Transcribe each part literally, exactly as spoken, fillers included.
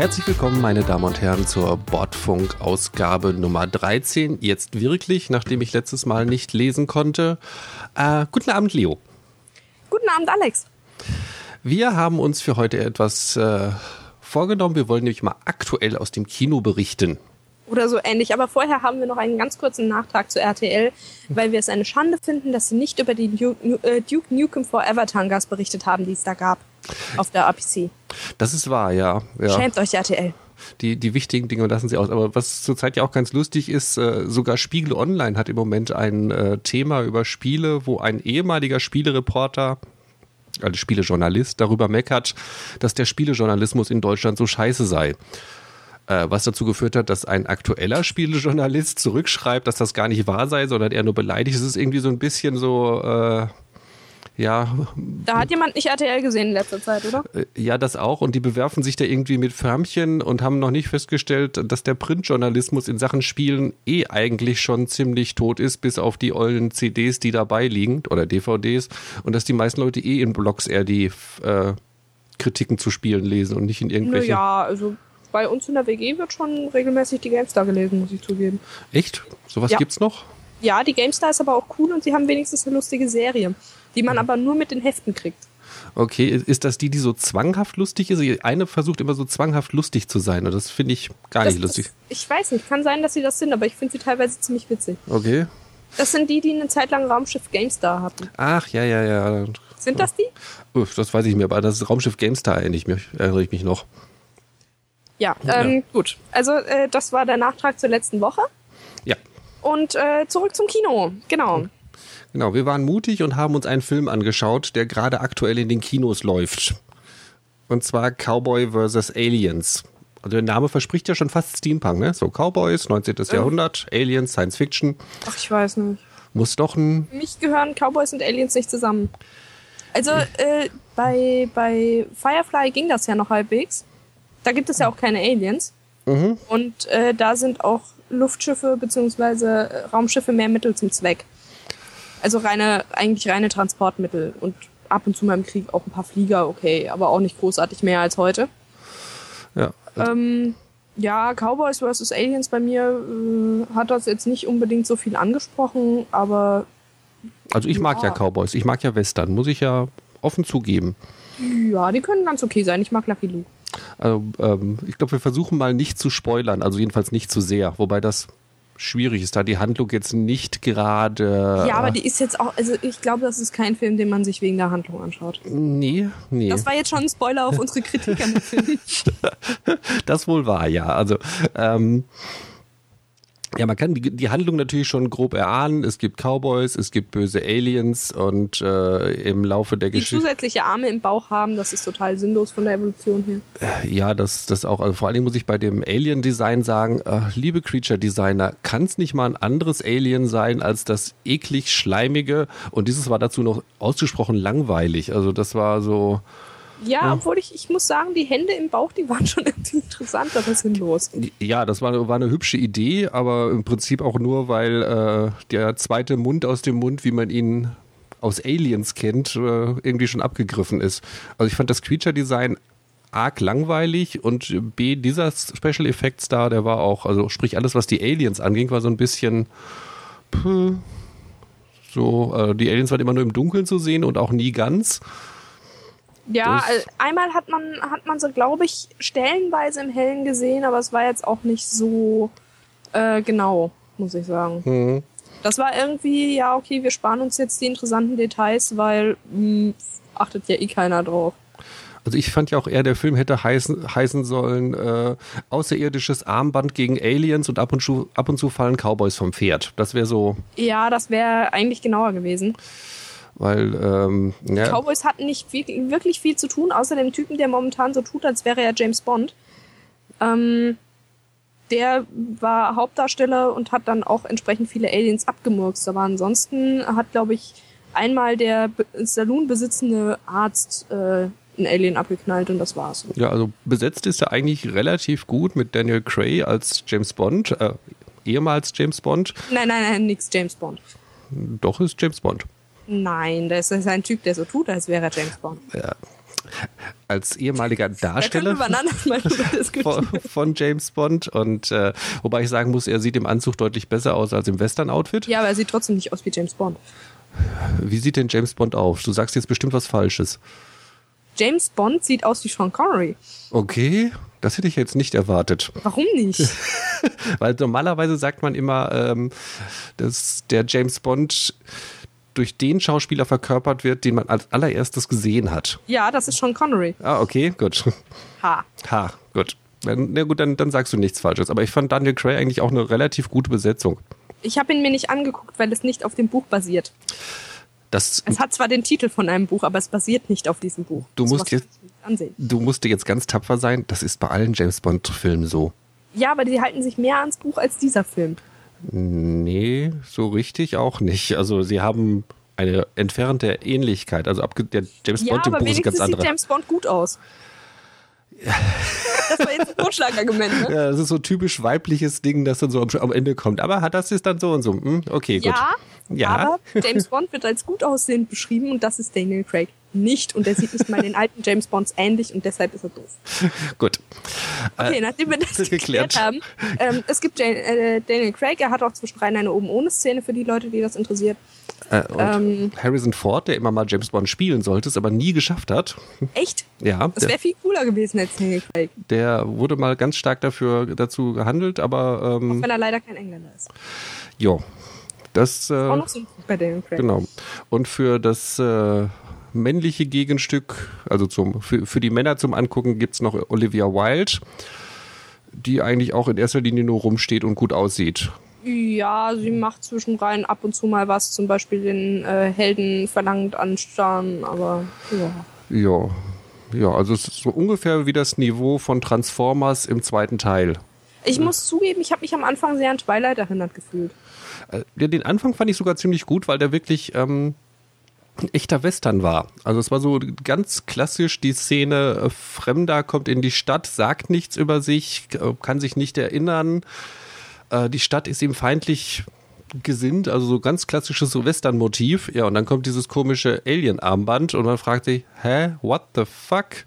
Herzlich willkommen, meine Damen und Herren, zur Bordfunk-Ausgabe Nummer dreizehn. Jetzt wirklich, nachdem ich letztes Mal nicht lesen konnte. Äh, guten Abend, Leo. Guten Abend, Alex. Wir haben uns für heute etwas äh, vorgenommen. Wir wollen nämlich mal aktuell aus dem Kino berichten. Oder so ähnlich. Aber vorher haben wir noch einen ganz kurzen Nachtrag zu R T L, weil wir es eine Schande finden, dass sie nicht über die Duke, äh, Duke Nukem Forever Tangas berichtet haben, die es da gab auf der A P C. Das ist wahr, ja. ja. Schämt euch, R T L. Die, die wichtigen Dinge lassen sie aus. Aber was zurzeit ja auch ganz lustig ist, äh, sogar Spiegel Online hat im Moment ein äh, Thema über Spiele, wo ein ehemaliger Spielereporter, also Spielejournalist, darüber meckert, dass der Spielejournalismus in Deutschland so scheiße sei. Äh, was dazu geführt hat, dass ein aktueller Spielejournalist zurückschreibt, dass das gar nicht wahr sei, sondern er nur beleidigt. Es ist irgendwie so ein bisschen so... Äh, Ja. Da hat jemand nicht R T L gesehen in letzter Zeit, oder? Ja, das auch. Und die bewerfen sich da irgendwie mit Förmchen und haben noch nicht festgestellt, dass der Printjournalismus in Sachen Spielen eh eigentlich schon ziemlich tot ist, bis auf die ollen C Ds, die dabei liegen, oder D V Ds. Und dass die meisten Leute eh in Blogs eher die äh, Kritiken zu Spielen lesen und nicht in irgendwelchen... Ja, also bei uns in der W G wird schon regelmäßig die GameStar gelesen, muss ich zugeben. Echt? Sowas ja. Gibt's noch? Ja, die GameStar ist aber auch cool und sie haben wenigstens eine lustige Serie, die man aber nur mit den Heften kriegt. Okay, ist das die, die so zwanghaft lustig ist? Eine versucht immer so zwanghaft lustig zu sein und das finde ich gar das, nicht lustig. Das, ich weiß nicht, kann sein, dass sie das sind, aber ich finde sie teilweise ziemlich witzig. Okay. Das sind die, die eine Zeit lang Raumschiff GameStar hatten. Ach, ja, ja, ja. Sind das die? Uff, das weiß ich mir, aber das Raumschiff GameStar erinnere ich mich, erinnere ich mich noch. Ja, ähm, ja. gut. Also äh, das war der Nachtrag zur letzten Woche. Ja. Und äh, zurück zum Kino, genau. Genau, wir waren mutig und haben uns einen Film angeschaut, der gerade aktuell in den Kinos läuft. Und zwar Cowboy versus. Aliens. Also der Name verspricht ja schon fast Steampunk, ne? So Cowboys, neunzehntes Ja. Jahrhundert, Aliens, Science Fiction. Ach, ich weiß nicht. Muss doch ein... Für mich gehören Cowboys und Aliens nicht zusammen. Also äh, bei, bei Firefly ging das ja noch halbwegs. Da gibt es ja auch keine Aliens. Mhm. Und äh, da sind auch Luftschiffe bzw. Raumschiffe mehr Mittel zum Zweck. Also reine, eigentlich reine Transportmittel und ab und zu mal im Krieg auch ein paar Flieger, okay, aber auch nicht großartig mehr als heute. Ja. Ähm, ja, Cowboys versus. Aliens bei mir äh, hat das jetzt nicht unbedingt so viel angesprochen, aber... Also ich mag ja. ja Cowboys, ich mag ja Western, muss ich ja offen zugeben. Ja, die können ganz okay sein, ich mag Lucky Luke. Also, ähm, ich glaube, wir versuchen mal nicht zu spoilern, also jedenfalls nicht zu sehr, wobei das schwierig ist, da die Handlung jetzt nicht gerade... Ja, aber die ist jetzt auch, also ich glaube, das ist kein Film, den man sich wegen der Handlung anschaut. Nee, nee. Das war jetzt schon ein Spoiler auf unsere Kritik an dem Film. Das wohl war, ja. Also, ähm... Ja, man kann die, die Handlung natürlich schon grob erahnen. Es gibt Cowboys, es gibt böse Aliens und äh, im Laufe der Die Geschichte... zusätzliche Arme im Bauch haben, das ist total sinnlos von der Evolution her. Ja, das, das auch. Also vor allem muss ich bei dem Alien-Design sagen, äh, liebe Creature-Designer, kann es nicht mal ein anderes Alien sein als das eklig schleimige? Und dieses war dazu noch ausgesprochen langweilig. Also das war so... Ja, Ja. obwohl ich, ich muss sagen, die Hände im Bauch, die waren schon irgendwie interessant, aber sinnlos. Ja, das war, war eine hübsche Idee, aber im Prinzip auch nur, weil äh, der zweite Mund aus dem Mund, wie man ihn aus Aliens kennt, äh, irgendwie schon abgegriffen ist. Also ich fand das Creature-Design arg langweilig und B, dieser Special Effects da, der war auch, also sprich alles, was die Aliens anging, war so ein bisschen pff, so, äh, die Aliens waren immer nur im Dunkeln zu sehen und auch nie ganz. Ja, Das- also einmal hat man, hat man sie, glaube ich, stellenweise im Hellen gesehen, aber es war jetzt auch nicht so äh, genau, muss ich sagen. Hm. Das war irgendwie, ja, okay, wir sparen uns jetzt die interessanten Details, weil mh, achtet ja eh keiner drauf. Also ich fand ja auch eher, der Film hätte heißen, heißen sollen, äh, außerirdisches Armband gegen Aliens und ab und zu, ab und zu fallen Cowboys vom Pferd. Das wäre so, Ja, das wäre eigentlich genauer gewesen. weil, ähm, ja, Cowboys hatten nicht wirklich, wirklich viel zu tun, außer dem Typen, der momentan so tut, als wäre er James Bond. Ähm, der war Hauptdarsteller und hat dann auch entsprechend viele Aliens abgemurkst. Aber ansonsten hat, glaube ich, einmal der Be- Saloon-besitzende Arzt äh, ein Alien abgeknallt und das war's. ja, also besetzt ist er eigentlich relativ gut mit Daniel Craig als James Bond, äh, ehemals James Bond. Nein, nein, nein, nix James Bond. Doch ist James Bond. Nein, das ist ein Typ, der so tut, als wäre er James Bond. Ja. als ehemaliger Darsteller da können wir mal drüber diskutieren. von, von James Bond. Und äh, wobei ich sagen muss, er sieht im Anzug deutlich besser aus als im Western-Outfit. Ja, aber er sieht trotzdem nicht aus wie James Bond. Wie sieht denn James Bond aus? Du sagst jetzt bestimmt was Falsches. James Bond sieht aus wie Sean Connery. Okay, das hätte ich jetzt nicht erwartet. Warum nicht? Weil normalerweise sagt man immer, ähm, dass der James Bond durch den Schauspieler verkörpert wird, den man als allererstes gesehen hat. Ja, das ist Sean Connery. Ah, okay, gut. Ha. Ha, gut. Na gut, dann, dann sagst du nichts Falsches. Aber ich fand Daniel Craig eigentlich auch eine relativ gute Besetzung. Ich habe ihn mir nicht angeguckt, weil es nicht auf dem Buch basiert. Das, es hat zwar den Titel von einem Buch, aber es basiert nicht auf diesem Buch. Du das musst, jetzt, ansehen. du musst dir jetzt ganz tapfer sein. Das ist bei allen James-Bond-Filmen so. Ja, aber die halten sich mehr ans Buch als dieser Film. Nee, so richtig auch nicht. Also sie haben eine entfernte Ähnlichkeit. Also der James ja, Bond im aber Buch ist ganz sieht anderer. James Bond gut aus. Ja. Das war jetzt ein Totschlagargument, ne? Ja, das ist so ein typisch weibliches Ding, das dann so am, am Ende kommt. Aber hat das ist dann so und so. Hm, okay, gut. Ja, ja, aber James Bond wird als gut aussehend beschrieben und das ist Daniel Craig nicht. Und er sieht nicht mal den alten James Bonds ähnlich und deshalb ist er doof. Gut. Okay, nachdem wir das geklärt haben. Ähm, es gibt Jan- äh, Daniel Craig, er hat auch zwischendrin eine Oben-ohne-Szene für die Leute, die das interessiert. Äh, und ähm, Harrison Ford, der immer mal James Bond spielen sollte, es aber nie geschafft hat. Echt? Ja. Das wäre viel cooler gewesen als Daniel Craig. Der wurde mal ganz stark dafür dazu gehandelt, aber ähm, auch wenn er leider kein Engländer ist. Jo. Das, äh, auch noch so ein Punkt bei Daniel Craig. Genau. Und für das äh, männliche Gegenstück, also zum, für, für die Männer zum Angucken, gibt's noch Olivia Wilde, die eigentlich auch in erster Linie nur rumsteht und gut aussieht. Ja, sie macht zwischendrin ab und zu mal was, zum Beispiel den äh, Helden verlangt anstarren, aber ja. Ja, ja, also es ist so ungefähr wie das Niveau von Transformers im zweiten Teil. Ich muss zugeben, ich habe mich am Anfang sehr an Twilight erinnert gefühlt. Äh, den Anfang fand ich sogar ziemlich gut, weil der wirklich ähm, ein echter Western war. Also es war so ganz klassisch die Szene, äh, Fremder kommt in die Stadt, sagt nichts über sich, äh, kann sich nicht erinnern. Die Stadt ist ihm feindlich gesinnt, also so ganz klassisches so Western-Motiv. Ja, und dann kommt dieses komische Alien-Armband und man fragt sich, hä, what the fuck?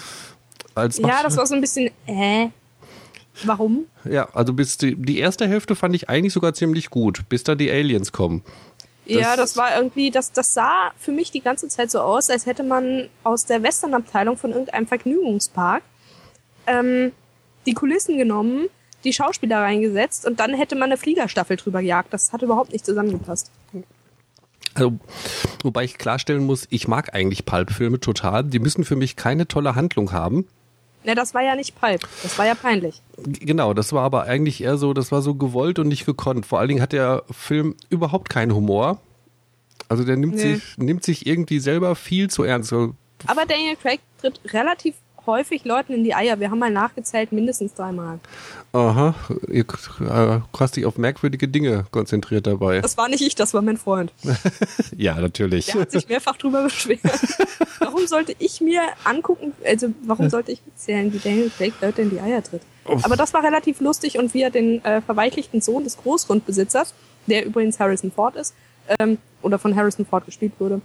Als ja, das war so ein bisschen, äh, warum? Ja, also bis die, die erste Hälfte fand ich eigentlich sogar ziemlich gut, bis dann die Aliens kommen. Das ja, das war irgendwie, das, das sah für mich die ganze Zeit so aus, als hätte man aus der Western-Abteilung von irgendeinem Vergnügungspark ähm, die Kulissen genommen, die Schauspieler reingesetzt und dann hätte man eine Fliegerstaffel drüber gejagt. Das hat überhaupt nicht zusammengepasst. Also, wobei ich klarstellen muss, ich mag eigentlich Pulp-Filme total. Die müssen für mich keine tolle Handlung haben. Ne, das war ja nicht Pulp. Das war ja peinlich. Genau, das war aber eigentlich eher so, das war so gewollt und nicht gekonnt. Vor allen Dingen hat der Film überhaupt keinen Humor. Also der nimmt, nee. sich, nimmt sich irgendwie selber viel zu ernst. Aber Daniel Craig tritt relativ häufig Leuten in die Eier. Wir haben mal nachgezählt, mindestens dreimal. Aha, ihr hast dich auf merkwürdige Dinge konzentriert dabei. Das war nicht ich, das war mein Freund. Ja, natürlich. Der hat sich mehrfach drüber beschwert. Warum sollte ich mir angucken, also warum sollte ich erzählen, wie Daniel Craig Leute in die Eier tritt? Aber das war relativ lustig und wie er den äh, verweichlichten Sohn des Großgrundbesitzers, der übrigens Harrison Ford ist, ähm, oder von Harrison Ford gespielt wurde,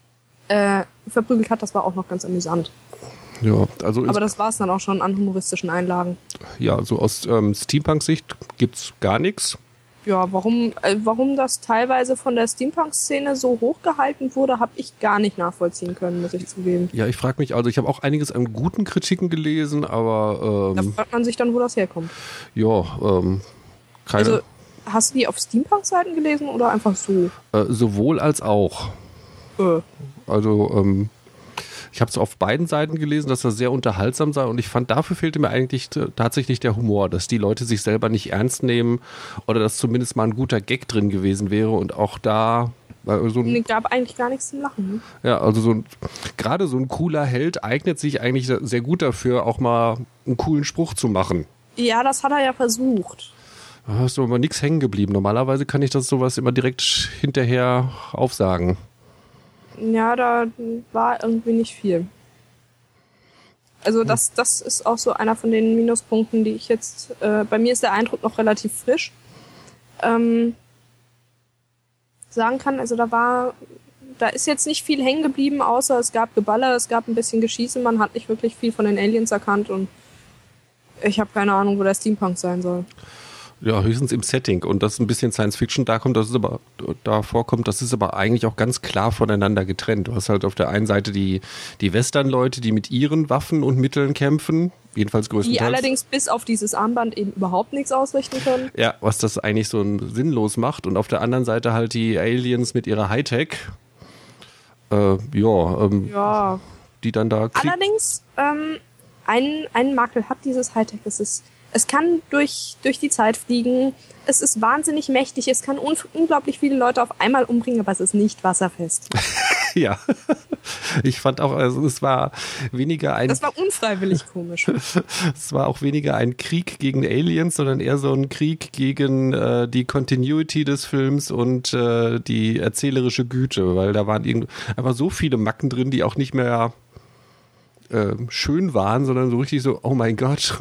äh, verprügelt hat, das war auch noch ganz amüsant. Ja, also aber das war es dann auch schon an humoristischen Einlagen. Ja, so aus ähm, Steampunk-Sicht gibt's gar nichts. Ja, warum, äh, warum das teilweise von der Steampunk-Szene so hochgehalten wurde, habe ich gar nicht nachvollziehen können, muss ich zugeben. Ja, ich frage mich, also ich habe auch einiges an guten Kritiken gelesen, aber... Ähm, da fragt man sich dann, wo das herkommt. Ja, ähm, keine... Also, hast du die auf Steampunk-Seiten gelesen oder einfach so? Äh, sowohl als auch. Äh. Also, ähm... Ich habe es auf beiden Seiten gelesen, dass das sehr unterhaltsam sei und ich fand, dafür fehlte mir eigentlich t- tatsächlich der Humor, dass die Leute sich selber nicht ernst nehmen oder dass zumindest mal ein guter Gag drin gewesen wäre und auch da... So ein, es gab eigentlich gar nichts zum Lachen. Ne? Ja, also so ein, gerade so ein cooler Held eignet sich eigentlich sehr gut dafür, auch mal einen coolen Spruch zu machen. Ja, das hat er ja versucht. Da ist aber nichts hängen geblieben. Normalerweise kann ich das sowas immer direkt hinterher aufsagen. Ja, da war irgendwie nicht viel. Also das, das ist auch so einer von den Minuspunkten, die ich jetzt... Äh, bei mir ist der Eindruck noch relativ frisch. Ähm, sagen kann, also da war da ist jetzt nicht viel hängen geblieben, außer es gab Geballer, es gab ein bisschen Geschieße, man hat nicht wirklich viel von den Aliens erkannt und ich habe keine Ahnung, wo der Steampunk sein soll. Ja, höchstens im Setting und dass ein bisschen Science Fiction da kommt, das ist aber da vorkommt, das ist aber eigentlich auch ganz klar voneinander getrennt. Du hast halt auf der einen Seite die, die Western-Leute, die mit ihren Waffen und Mitteln kämpfen, jedenfalls größtenteils. Die allerdings bis auf dieses Armband eben überhaupt nichts ausrichten können. Ja, was das eigentlich so sinnlos macht. Und auf der anderen Seite halt die Aliens mit ihrer Hightech. Äh, ja, ähm, ja, die dann da krieg- allerdings, ähm, einen, einen Makel hat dieses Hightech, es ist Es kann durch, durch die Zeit fliegen, es ist wahnsinnig mächtig, es kann un- unglaublich viele Leute auf einmal umbringen, aber es ist nicht wasserfest. Ja, ich fand auch, also es war weniger ein... Das war unfreiwillig komisch. Es war auch weniger ein Krieg gegen Aliens, sondern eher so ein Krieg gegen äh, die Continuity des Films und äh, die erzählerische Güte, weil da waren irgend- einfach so viele Macken drin, die auch nicht mehr äh, schön waren, sondern so richtig so, oh mein Gott...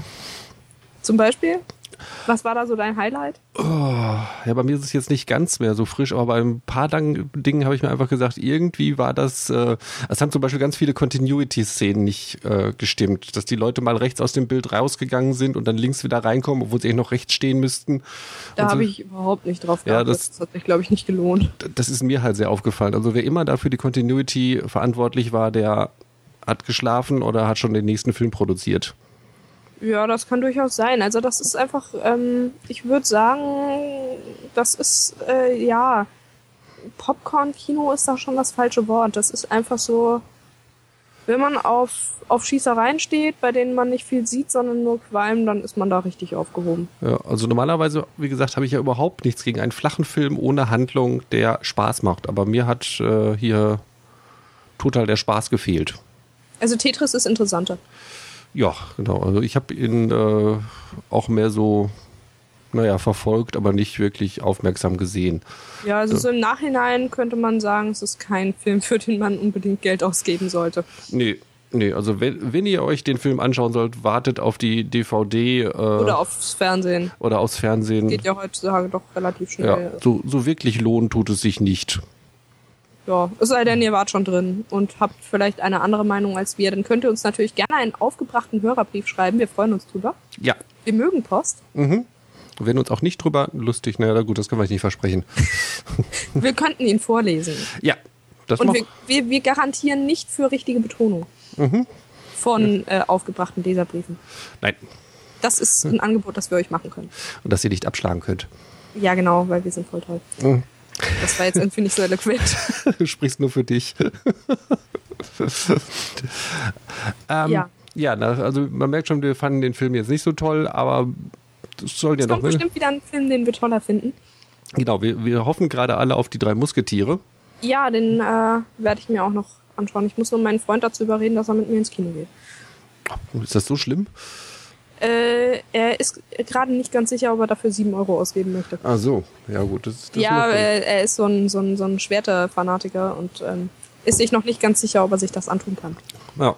Zum Beispiel? Was war da so dein Highlight? Oh, ja, bei mir ist es jetzt nicht ganz mehr so frisch, aber bei ein paar Dang- Dingen habe ich mir einfach gesagt, irgendwie war das, äh, es haben zum Beispiel ganz viele Continuity-Szenen nicht äh, gestimmt, dass die Leute mal rechts aus dem Bild rausgegangen sind und dann links wieder reinkommen, obwohl sie eigentlich noch rechts stehen müssten. Da so. habe ich überhaupt nicht drauf Ja, geachtet. das, das hat sich, glaube ich, nicht gelohnt. Das ist mir halt sehr aufgefallen. Also wer immer dafür die Continuity verantwortlich war, der hat geschlafen oder hat schon den nächsten Film produziert. Ja, das kann durchaus sein. Also das ist einfach, ähm, ich würde sagen, das ist, äh, ja, Popcorn-Kino ist da schon das falsche Wort. Das ist einfach so, wenn man auf, auf Schießereien steht, bei denen man nicht viel sieht, sondern nur Qualm, dann ist man da richtig aufgehoben. Ja, also normalerweise, wie gesagt, habe ich ja überhaupt nichts gegen einen flachen Film ohne Handlung, der Spaß macht. Aber mir hat äh, hier total der Spaß gefehlt. Also Tetris ist interessanter. Ja, genau. Also ich habe ihn äh, auch mehr so, naja, verfolgt, aber nicht wirklich aufmerksam gesehen. Ja, also so im Nachhinein könnte man sagen, es ist kein Film, für den man unbedingt Geld ausgeben sollte. Nee, nee, also wenn, wenn ihr euch den Film anschauen sollt, wartet auf die D V D. Äh, oder aufs Fernsehen. Oder aufs Fernsehen. Geht ja heutzutage doch relativ schnell. Ja, so, so wirklich lohnen tut es sich nicht. Ja, es sei denn, ihr wart schon drin und habt vielleicht eine andere Meinung als wir, dann könnt ihr uns natürlich gerne einen aufgebrachten Hörerbrief schreiben. Wir freuen uns drüber. Ja. Wir mögen Post. Mhm. Wir werden uns auch nicht drüber lustig, naja, gut, das können wir euch nicht versprechen. Wir könnten ihn vorlesen. Ja. Das und wir, wir, wir garantieren nicht für richtige Betonung mhm. von äh, aufgebrachten Leserbriefen. Nein. Das ist ein Angebot, das wir euch machen können. Und dass ihr nicht abschlagen könnt. Ja, genau, weil wir sind voll toll. Mhm. Das war jetzt irgendwie nicht so eloquent. Du sprichst nur für dich. ähm, ja. Ja, also man merkt schon, wir fanden den Film jetzt nicht so toll, aber das soll ja es noch... kommt bestimmt wieder ein Film, den wir toller finden. Genau, wir, wir hoffen gerade alle auf die drei Musketiere. Ja, den äh, werde ich mir auch noch anschauen. Ich muss nur meinen Freund dazu überreden, dass er mit mir ins Kino geht. Ist das so schlimm? Äh, er ist gerade nicht ganz sicher, ob er dafür sieben Euro ausgeben möchte. Ach so, ja gut. Das, das ja, äh, er ist so ein, so ein, so ein Schwerter-Fanatiker und ähm, ist sich noch nicht ganz sicher, ob er sich das antun kann. Ja.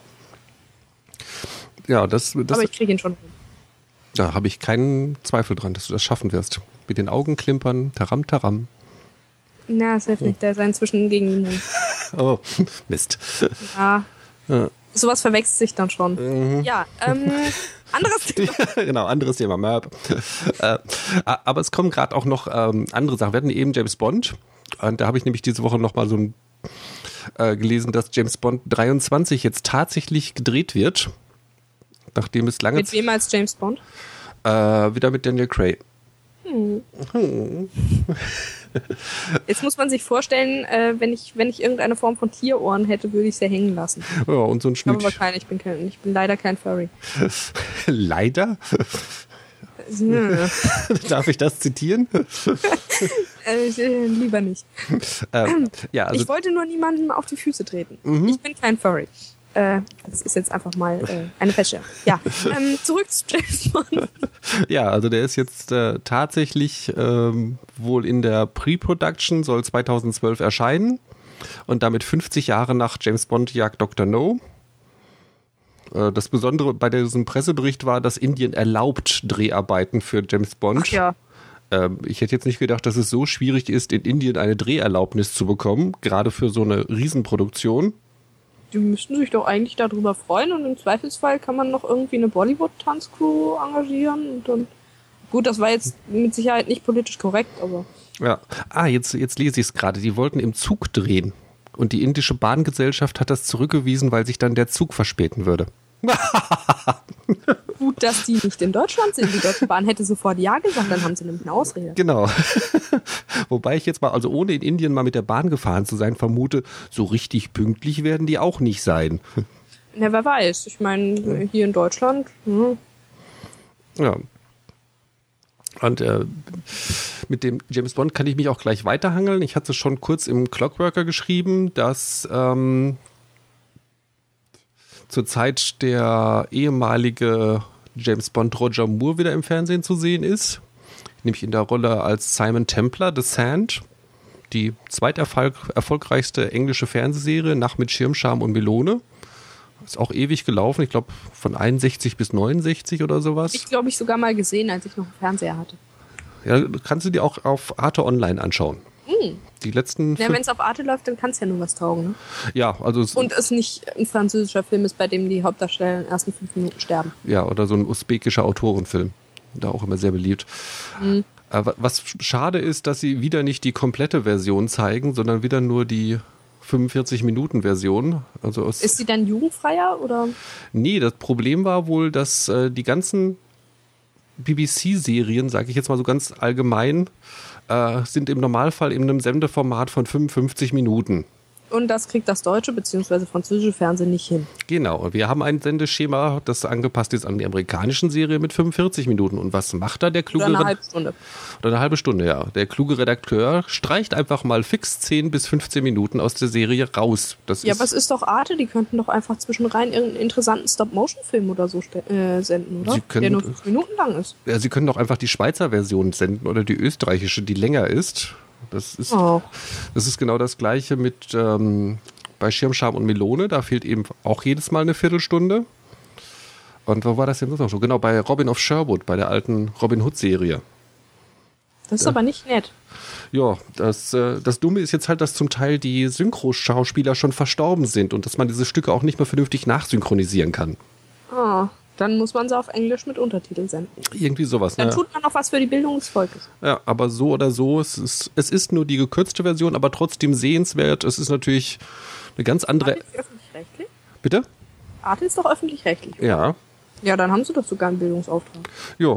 Ja, das, das, aber ich kriege ihn schon hin. Da habe ich keinen Zweifel dran, dass du das schaffen wirst. Mit den Augen klimpern, taram, taram. Na, das hilft nicht, der ist inzwischen gegen den Mund. Oh, Mist. Ja. ja. Sowas verwechselt sich dann schon. Mhm. Ja, ähm, anderes Thema. Genau, anderes Thema. Möp. äh, aber es kommen gerade auch noch ähm, andere Sachen. Wir hatten eben James Bond. Und da habe ich nämlich diese Woche nochmal so ein, äh, gelesen, dass James Bond dreiundzwanzig jetzt tatsächlich gedreht wird. Nachdem es lange... Mit wem als James Bond? Äh, wieder mit Daniel Craig. Hm. Hm. Jetzt muss man sich vorstellen, äh, wenn ich wenn ich irgendeine Form von Tierohren hätte, würde ich sie hängen lassen. Ja, und so ein Schnitt. Aber kein, ich bin kein, ich bin leider kein Furry. Leider? Ja. Darf ich das zitieren? äh, lieber nicht. Ähm, ja, also ich wollte nur niemandem auf die Füße treten. Mhm. Ich bin kein Furry. Äh, das ist jetzt einfach mal äh, eine Feststellung. Ja, ähm, zurück zu James Bond. Ja, also der ist jetzt äh, tatsächlich ähm, wohl in der Pre-Production, soll zweitausendzwölf erscheinen und damit fünfzig Jahre nach James Bond jagt Doktor No. Äh, das Besondere bei diesem Pressebericht war, dass Indien erlaubt Dreharbeiten für James Bond. Ach ja. Ähm, ich hätte jetzt nicht gedacht, dass es so schwierig ist, in Indien eine Dreherlaubnis zu bekommen, gerade für so eine Riesenproduktion. Die müssten sich doch eigentlich darüber freuen und im Zweifelsfall kann man noch irgendwie eine Bollywood-Tanzcrew engagieren und dann. Gut, das war jetzt mit Sicherheit nicht politisch korrekt, aber. Ja. Ah, jetzt, jetzt lese ich es gerade. Die wollten im Zug drehen. Und die indische Bahngesellschaft hat das zurückgewiesen, weil sich dann der Zug verspäten würde. Gut, dass die nicht in Deutschland sind. Die Deutsche Bahn hätte sofort Ja gesagt, dann haben sie nämlich eine Ausrede. Genau. Wobei ich jetzt mal, also ohne in Indien mal mit der Bahn gefahren zu sein, vermute, so richtig pünktlich werden die auch nicht sein. Ja, wer weiß. Ich meine, hier in Deutschland. Hm. Ja. Und äh, mit dem James Bond kann ich mich auch gleich weiterhangeln. Ich hatte schon kurz im Clockworker geschrieben, dass ähm, zur Zeit der ehemalige James Bond Roger Moore wieder im Fernsehen zu sehen ist. Nämlich in der Rolle als Simon Templar, The Sand. Die zweiterfolgreichste englische Fernsehserie nach Mit Schirmscham und Melone. Ist auch ewig gelaufen. Ich glaube von einundsechzig bis neunundsechzig oder sowas. Ich glaube, ich sogar mal gesehen, als ich noch einen Fernseher hatte. Ja, kannst du dir auch auf Arte Online anschauen. Mhm. Die letzten. Ja, wenn es auf Arte läuft, dann kann es ja nur was taugen. Ne? Ja, also. Es Und es nicht ein französischer Film ist, bei dem die Hauptdarsteller in den ersten fünf Minuten sterben. Ja, oder so ein usbekischer Autorenfilm. Da auch immer sehr beliebt. Mhm. Aber was schade ist, dass sie wieder nicht die komplette Version zeigen, sondern wieder nur die fünfundvierzig-Minuten-Version. Also ist sie dann jugendfreier oder? Nee, das Problem war wohl, dass äh, die ganzen B B C-Serien, sage ich jetzt mal so ganz allgemein, äh, sind im Normalfall in einem Sendeformat von fünfundfünfzig Minuten. Und das kriegt das deutsche bzw. französische Fernsehen nicht hin. Genau, wir haben ein Sendeschema, das angepasst ist an die amerikanischen Serie mit fünfundvierzig Minuten. Und was macht da der kluge... Oder eine halbe Stunde. Oder eine halbe Stunde, ja. Der kluge Redakteur streicht einfach mal fix zehn bis fünfzehn Minuten aus der Serie raus. Das ja, ist aber es ist doch Arte, die könnten doch einfach zwischenrein irgendeinen interessanten Stop-Motion-Film oder so äh, senden, oder? Sie können, der nur fünf Minuten lang ist. Ja, sie können doch einfach die Schweizer Version senden oder die österreichische, die länger ist. Das ist, oh. das ist genau das Gleiche mit ähm, bei Schirmscham und Melone. Da fehlt eben auch jedes Mal eine Viertelstunde. Und wo war das denn sonst noch so? Genau, bei Robin of Sherwood, bei der alten Robin Hood-Serie. Das ist äh, aber nicht nett. Ja, das, äh, das Dumme ist jetzt halt, dass zum Teil die Synchroschauspieler schon verstorben sind und dass man diese Stücke auch nicht mehr vernünftig nachsynchronisieren kann. Ah. Dann muss man sie auf Englisch mit Untertiteln senden. Irgendwie sowas, Dann ne? tut man noch was für die Bildung des Volkes. Ja, aber so oder so, es ist, es ist nur die gekürzte Version, aber trotzdem sehenswert. Es ist natürlich eine ganz andere... Arte ist öffentlich-rechtlich? Bitte? Arte ist doch öffentlich-rechtlich. Oder? Ja. Ja, dann haben sie doch sogar einen Bildungsauftrag. Jo.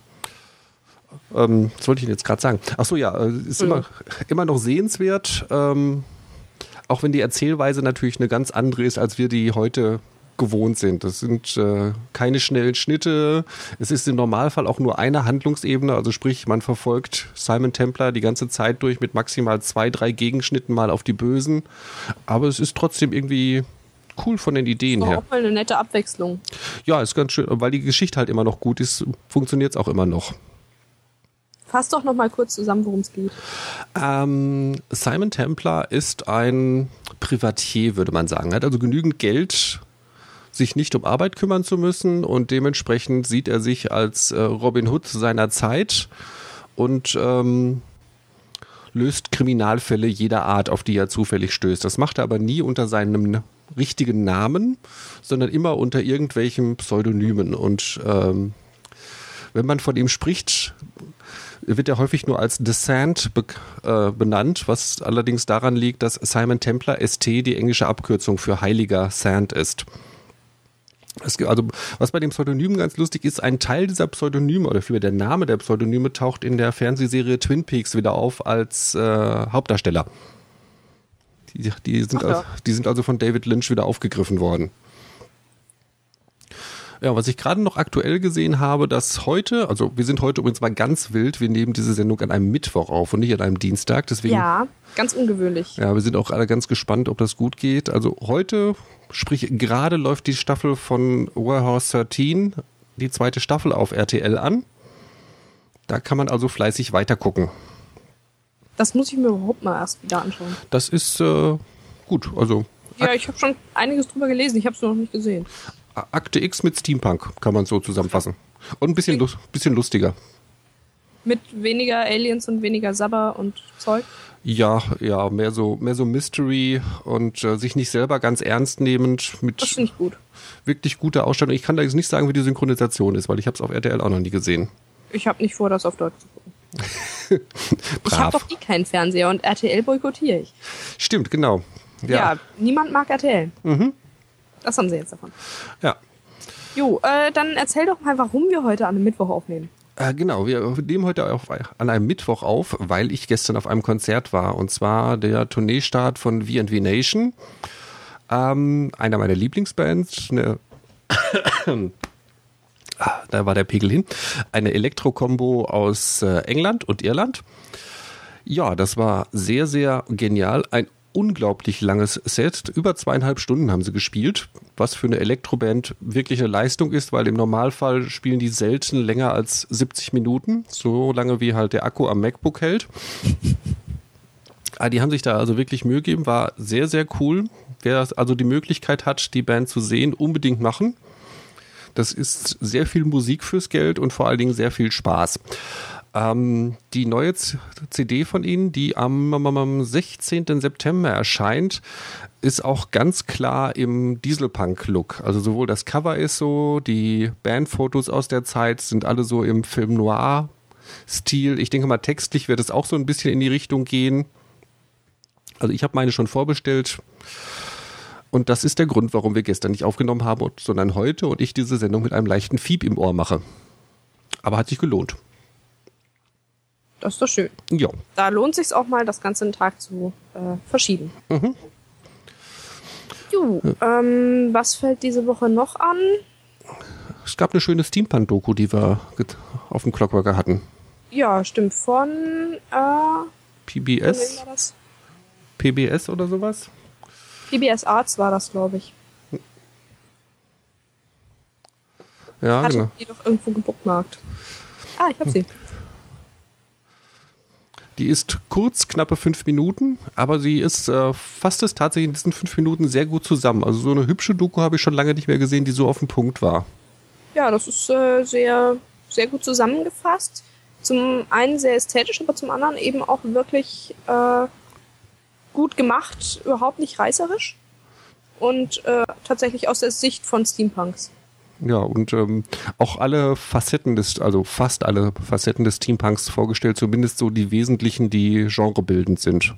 Ähm, was wollte ich Ihnen jetzt gerade sagen? Ach so, ja, ist immer, immer noch sehenswert. Ähm, auch wenn die Erzählweise natürlich eine ganz andere ist, als wir die heute gewohnt sind. Das sind äh, keine schnellen Schnitte. Es ist im Normalfall auch nur eine Handlungsebene, also sprich, man verfolgt Simon Templar die ganze Zeit durch mit maximal zwei, drei Gegenschnitten mal auf die Bösen. Aber es ist trotzdem irgendwie cool von den Ideen das ist her. Auch mal eine nette Abwechslung. Ja, ist ganz schön, weil die Geschichte halt immer noch gut ist, funktioniert es auch immer noch. Fass doch noch mal kurz zusammen, worum es geht. Ähm, Simon Templar ist ein Privatier, würde man sagen. Er hat also genügend Geld, sich nicht um Arbeit kümmern zu müssen und dementsprechend sieht er sich als äh, Robin Hood seiner Zeit und ähm, löst Kriminalfälle jeder Art, auf die er zufällig stößt. Das macht er aber nie unter seinem richtigen Namen, sondern immer unter irgendwelchen Pseudonymen. Und ähm, wenn man von ihm spricht, wird er häufig nur als The Sand be- äh, benannt, was allerdings daran liegt, dass Simon Templar S T die englische Abkürzung für heiliger Sand ist. Es, also, was bei dem Pseudonym ganz lustig ist, ein Teil dieser Pseudonyme oder vielmehr der Name der Pseudonyme taucht in der Fernsehserie Twin Peaks wieder auf als äh, Hauptdarsteller. Die, die, sind Ach ja. also, die sind also von David Lynch wieder aufgegriffen worden. Ja, was ich gerade noch aktuell gesehen habe, dass heute, also wir sind heute übrigens mal ganz wild, wir nehmen diese Sendung an einem Mittwoch auf und nicht an einem Dienstag, deswegen. Ja, ganz ungewöhnlich. Ja, wir sind auch alle ganz gespannt, ob das gut geht. Also heute, sprich gerade läuft die Staffel von Warehouse dreizehn, die zweite Staffel auf R T L an. Da kann man also fleißig weitergucken. Das muss ich mir überhaupt mal erst wieder anschauen. Das ist äh, gut, also. Ja, ich habe schon einiges drüber gelesen, ich habe es noch nicht gesehen. Akte X mit Steampunk kann man so zusammenfassen. Und ein bisschen, lu- bisschen lustiger. Mit weniger Aliens und weniger Sabber und Zeug? Ja, ja, mehr so, mehr so Mystery und äh, sich nicht selber ganz ernst nehmend mit Das finde ich gut. wirklich guter Ausstattung. Ich kann da jetzt nicht sagen, wie die Synchronisation ist, weil ich habe es auf R T L auch noch nie gesehen. Ich habe nicht vor, das auf Deutsch zu gucken. Ich habe doch eh keinen Fernseher und R T L boykottiere ich. Stimmt, genau. Ja, Ja, ja niemand mag R T L. Mhm. Das haben sie jetzt davon. ja. Jo, äh, dann erzähl doch mal, warum wir heute an einem Mittwoch aufnehmen. Äh, genau, wir nehmen heute auf, an einem Mittwoch auf, weil ich gestern auf einem Konzert war. Und zwar der Tourneestart von V and V Nation. Ähm, einer meiner Lieblingsbands. Eine ah, da war der Pegel hin. Eine Elektro-Kombo aus äh, England und Irland. Ja, das war sehr, sehr genial. Ein unglaublich langes Set. Über zweieinhalb Stunden haben sie gespielt, was für eine Elektroband wirklich eine Leistung ist, weil im Normalfall spielen die selten länger als siebzig Minuten, so lange wie halt der Akku am MacBook hält. Die haben sich da also wirklich Mühe gegeben, war sehr, sehr cool. Wer also die Möglichkeit hat, die Band zu sehen, unbedingt machen. Das ist sehr viel Musik fürs Geld und vor allen Dingen sehr viel Spaß. Ähm, die neue C D von ihnen, die am, am sechzehnten September erscheint, ist auch ganz klar im Dieselpunk-Look. Also sowohl das Cover ist so, die Bandfotos aus der Zeit sind alle so im Film Noir-Stil. Ich denke mal, textlich wird es auch so ein bisschen in die Richtung gehen. Also ich habe meine schon vorbestellt. Und das ist der Grund, warum wir gestern nicht aufgenommen haben, sondern heute und ich diese Sendung mit einem leichten Fieb im Ohr mache. Aber hat sich gelohnt. Das ist doch schön. Ja. Da lohnt sich auch mal, das Ganze einen Tag zu äh, verschieben. Mhm. Jo, ähm, was fällt diese Woche noch an? Es gab eine schöne Steampunk-Doku, die wir auf dem Clockworker hatten. Ja, stimmt. Von äh, P B von wem S? war das? P B S oder sowas? P B S Arts war das, glaube ich. Ja, Hatte genau. die doch irgendwo gebookmarkt. Ah, ich hab sie. Die ist kurz, knappe fünf Minuten, aber sie ist äh, fasst es tatsächlich in diesen fünf Minuten sehr gut zusammen. Also so eine hübsche Doku habe ich schon lange nicht mehr gesehen, die so auf den Punkt war. Ja, das ist äh, sehr, sehr gut zusammengefasst. Zum einen sehr ästhetisch, aber zum anderen eben auch wirklich äh, gut gemacht, überhaupt nicht reißerisch und äh, tatsächlich aus der Sicht von Steampunks. Ja, und ähm, auch alle Facetten des, also fast alle Facetten des Steampunks vorgestellt, zumindest so die wesentlichen, die genrebildend sind.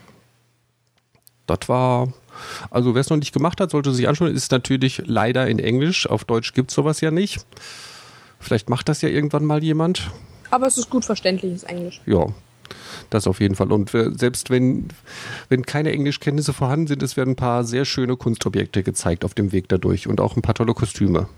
Das war, also wer es noch nicht gemacht hat, sollte sich anschauen, ist natürlich leider in Englisch, auf Deutsch gibt's sowas ja nicht. Vielleicht macht das ja irgendwann mal jemand. Aber es ist gut verständliches Englisch. Ja, das auf jeden Fall. Und äh, selbst wenn, wenn keine Englischkenntnisse vorhanden sind, es werden ein paar sehr schöne Kunstobjekte gezeigt auf dem Weg dadurch und auch ein paar tolle Kostüme.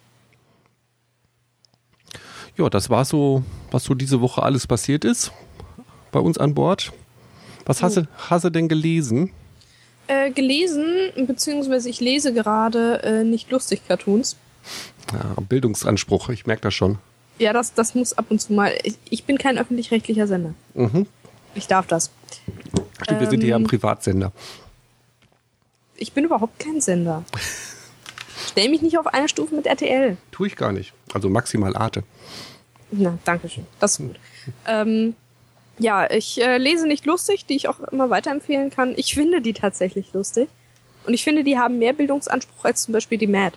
Ja, das war so, was so diese Woche alles passiert ist bei uns an Bord. Was hast du, hast du denn gelesen? Äh, gelesen, beziehungsweise ich lese gerade äh, nicht lustig Cartoons. Ja, Bildungsanspruch, ich merke das schon. Ja, das, das muss ab und zu mal. Ich, ich bin kein öffentlich-rechtlicher Sender. Mhm. Ich darf das. Stimmt, wir sind hier Ähm, am Privatsender. Ich bin überhaupt kein Sender. Stell mich nicht auf eine Stufe mit R T L. Tue ich gar nicht. Also maximal Arte. Na, danke schön. Das ist gut. Ähm, ja, ich äh, lese nicht lustig, die ich auch immer weiterempfehlen kann. Ich finde die tatsächlich lustig. Und ich finde, die haben mehr Bildungsanspruch als zum Beispiel die Mad.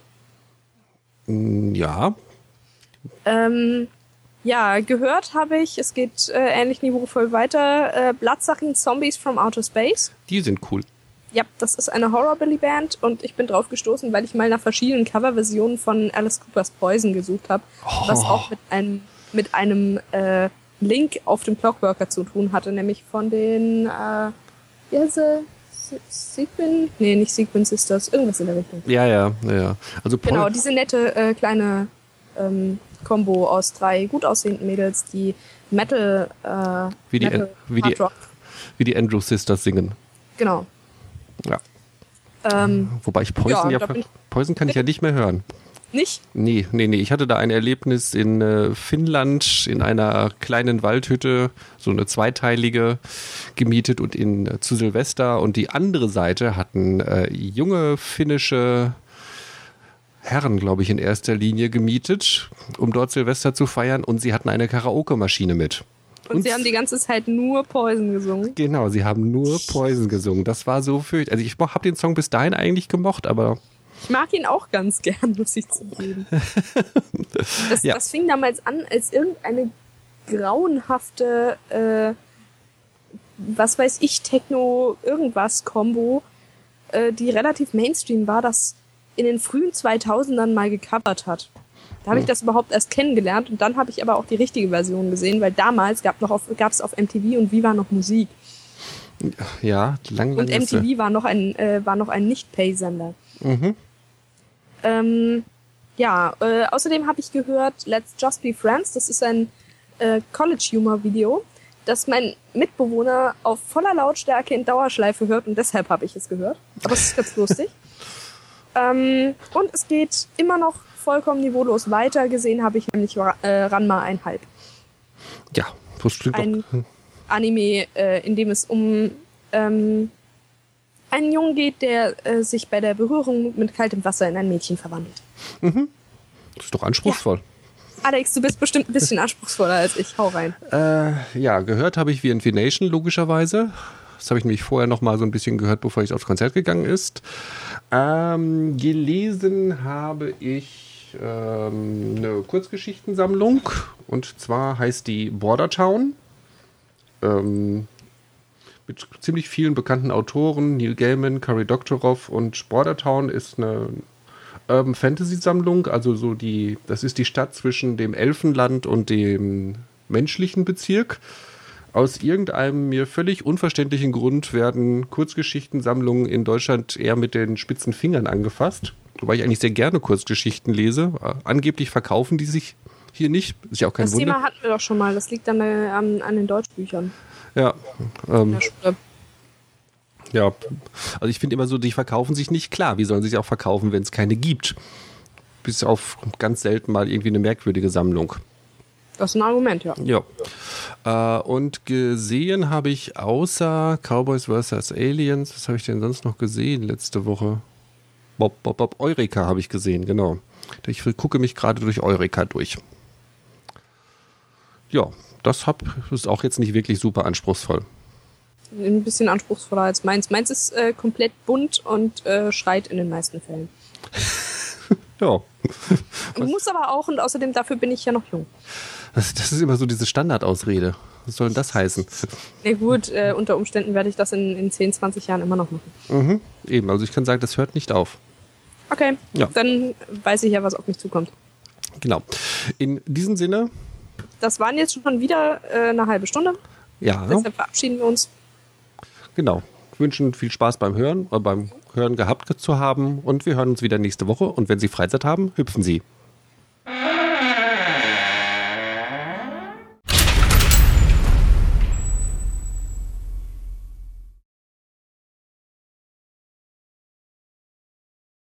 Ja. Ähm, ja, gehört habe ich, es geht äh, ähnlich niveauvoll weiter, äh, Bloodsucking Zombies from Outer Space. Die sind cool. Ja, das ist eine Horrorbilly-Band und ich bin drauf gestoßen, weil ich mal nach verschiedenen Coverversionen von Alice Cooper's Poison gesucht habe, Oh. was auch mit einem mit einem äh, Link auf dem Clockworker zu tun hatte, nämlich von den äh, wie heißt sie? Se- Sequin? Nee, nicht Sequin Sisters, irgendwas in der Richtung. Ja, ja, ja, ja. Also Paul, Genau, diese nette äh, kleine ähm, Kombo aus drei gut aussehenden Mädels, die Metal, äh, Wie die- Metal wie die- Hard Rock. wie die Andrew Sisters singen. Genau. Ja. Ähm, Wobei ich Poison Ja, ja, da bin ich- Poison kann ich ja nicht mehr hören. nicht? Nee, nee, nee. Ich hatte da ein Erlebnis in äh, Finnland in einer kleinen Waldhütte, so eine zweiteilige, gemietet und in äh, zu Silvester. Und die andere Seite hatten äh, junge finnische Herren, glaube ich, in erster Linie gemietet, um dort Silvester zu feiern. Und sie hatten eine Karaoke-Maschine mit. Und, und sie haben die ganze Zeit nur Poison gesungen. Genau, sie haben nur Poison gesungen. Das war so fürchterlich. Also ich habe den Song bis dahin eigentlich gemocht, aber... Ich mag ihn auch ganz gern, muss ich zugeben. Das, ja. das fing damals an als irgendeine grauenhafte, äh, was weiß ich, Techno-Irgendwas-Kombo, äh, die relativ Mainstream war, das in den frühen zweitausendern mal gecovert hat. Da habe ich das überhaupt erst kennengelernt und dann habe ich aber auch die richtige Version gesehen, weil damals gab noch auf, gab's auf M T V und Viva noch Musik. Ja, lang, lang. Und M T V war noch ein, äh, war noch ein Nicht-Pay-Sender. Mhm. Ähm, ja, äh, außerdem habe ich gehört Let's Just Be Friends. Das ist ein äh, College-Humor-Video, das mein Mitbewohner auf voller Lautstärke in Dauerschleife hört und deshalb habe ich es gehört. Aber es ist ganz lustig. Ähm, und es geht immer noch vollkommen niveaulos weiter. Gesehen habe ich nämlich äh, Ranma einhalb. Ja, das klingt ein doch... Anime, äh, in dem es um ähm, einen Jungen geht, der äh, sich bei der Berührung mit kaltem Wasser in ein Mädchen verwandelt. Mhm. Das ist doch anspruchsvoll. Ja. Alex, du bist bestimmt ein bisschen anspruchsvoller als ich. Hau rein. Äh, ja, gehört habe ich V N Nation logischerweise. Das habe ich nämlich vorher noch mal so ein bisschen gehört, bevor ich aufs Konzert gegangen ist. Ähm, gelesen habe ich ähm, eine Kurzgeschichtensammlung. Und zwar heißt die Border Town. Ähm, mit ziemlich vielen bekannten Autoren. Neil Gaiman, Cory Doctorow. Und Border Town ist eine Urban Fantasy Sammlung. Also so die, das ist die Stadt zwischen dem Elfenland und dem menschlichen Bezirk. Aus irgendeinem mir völlig unverständlichen Grund werden Kurzgeschichtensammlungen in Deutschland eher mit den spitzen Fingern angefasst. Wobei ich eigentlich sehr gerne Kurzgeschichten lese. Angeblich verkaufen die sich hier nicht. Ist ja auch kein das Wunder. Das Thema hatten wir doch schon mal. Das liegt dann äh, an, an den Deutschbüchern. Ja. Ähm, ja, ja. Also ich finde immer so, die verkaufen sich nicht. Klar, wie sollen sie sich auch verkaufen, wenn es keine gibt? Bis auf ganz selten mal irgendwie eine merkwürdige Sammlung. Das ist ein Argument, ja. Ja. Äh, und gesehen habe ich außer Cowboys versus. Aliens, was habe ich denn sonst noch gesehen letzte Woche? Bob, Bob, Bob, Eureka habe ich gesehen, genau. Ich gucke mich gerade durch Eureka durch. Ja, das hab, ist auch jetzt nicht wirklich super anspruchsvoll. Ein bisschen anspruchsvoller als meins. Meins ist äh, komplett bunt und äh, schreit in den meisten Fällen. Ja. Muss aber auch und außerdem dafür bin ich ja noch jung. Das, das ist immer so diese Standardausrede. Was soll denn das heißen? Na gut, äh, unter Umständen werde ich das in, in zehn, zwanzig Jahren immer noch machen. Mhm, eben, also ich kann sagen, das hört nicht auf. Okay, ja. Dann weiß ich ja, was auf mich zukommt. Genau. In diesem Sinne. Das waren jetzt schon wieder äh, eine halbe Stunde. Ja. Deshalb verabschieden wir uns. Genau. Wünschen viel Spaß beim Hören, äh, beim Hören gehabt zu haben und wir hören uns wieder nächste Woche und wenn Sie Freizeit haben, hüpfen Sie.